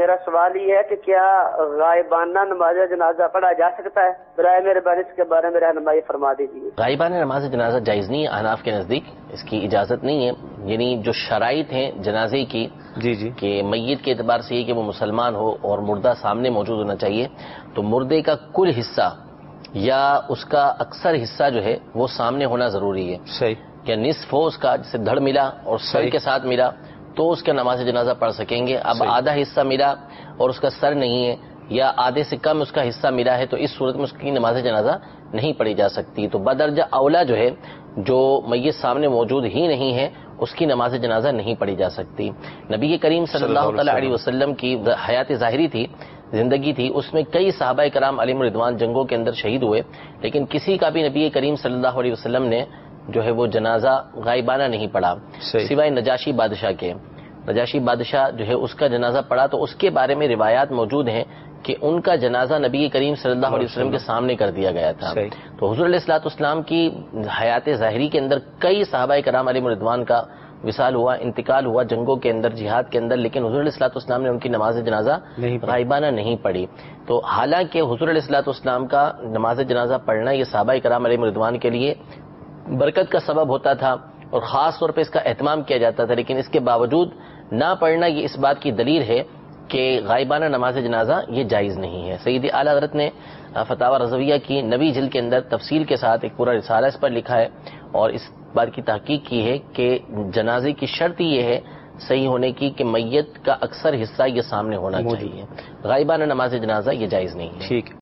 میرا سوال یہ ہے کہ کیا غائبانہ نماز جنازہ پڑھا جا سکتا ہے؟ برائے مہربانی اس کے بارے میں رہنمائی فرما دیجیے۔ غائبانہ نماز جنازہ جائز نہیں ہے، احناف کے نزدیک اس کی اجازت نہیں ہے۔ یعنی جو شرائط ہیں جنازے کی جی کہ میت کے اعتبار سے یہ کہ وہ مسلمان ہو اور مردہ سامنے موجود ہونا چاہیے، تو مردے کا کل حصہ یا اس کا اکثر حصہ جو ہے وہ سامنے ہونا ضروری ہے۔ صحیح، یا نصف ہو اس کا، جسے دھڑ ملا اور سر کے ساتھ ملا تو اس کا نماز جنازہ پڑھ سکیں گے۔ اب آدھا حصہ ملا اور اس کا سر نہیں ہے یا آدھے سے کم اس کا حصہ ملا ہے تو اس صورت میں اس کی نماز جنازہ نہیں پڑھی جا سکتی۔ تو بدرجہ اولا جو ہے جو میت سامنے موجود ہی نہیں ہے اس کی نماز جنازہ نہیں پڑھی جا سکتی۔ نبی کریم صلی اللہ تعالی علیہ وسلم کی حیات ظاہری تھی، زندگی تھی، اس میں کئی صحابہ کرام علیہم رضوان جنگوں کے اندر شہید ہوئے، لیکن کسی کا بھی نبی کریم صلی اللہ علیہ وسلم نے جو ہے وہ جنازہ غائبانہ نہیں پڑھا سوائے نجاشی بادشاہ کے۔ نجاشی بادشاہ جو ہے اس کا جنازہ پڑھا تو اس کے بارے میں روایات موجود ہیں کہ ان کا جنازہ نبی کریم صلی اللہ علیہ وسلم کے سامنے کر دیا گیا تھا۔ تو حضور علیہ الصلوۃ والسلام کی حیات ظاہری کے اندر کئی صحابہ کرام علیہم رضوان کا وصال ہوا، انتقال ہوا جنگوں کے اندر، جہاد کے اندر، لیکن حضور علیہ الصلوۃ والسلام نے ان کی نماز جنازہ غائبانہ نہیں پڑھی۔ تو حالانکہ حضور علیہ الصلوۃ والسلام کا نماز جنازہ پڑھنا یہ صحابہ کرام علیہم رضوان کے لیے برکت کا سبب ہوتا تھا اور خاص طور پہ اس کا اہتمام کیا جاتا تھا، لیکن اس کے باوجود نہ پڑھنا یہ اس بات کی دلیل ہے کہ غائبانہ نماز جنازہ یہ جائز نہیں ہے۔ سید اعلیٰ حضرت نے فتاوی رضویہ کی 9ویں جلد کے اندر تفصیل کے ساتھ ایک پورا رسالہ اس پر لکھا ہے اور اس بات کی تحقیق کی ہے کہ جنازے کی شرط یہ ہے صحیح ہونے کی کہ میت کا اکثر حصہ یہ سامنے ہونا چاہیے، غائبانہ نماز جنازہ یہ جائز نہیں ہے۔ ٹھیک۔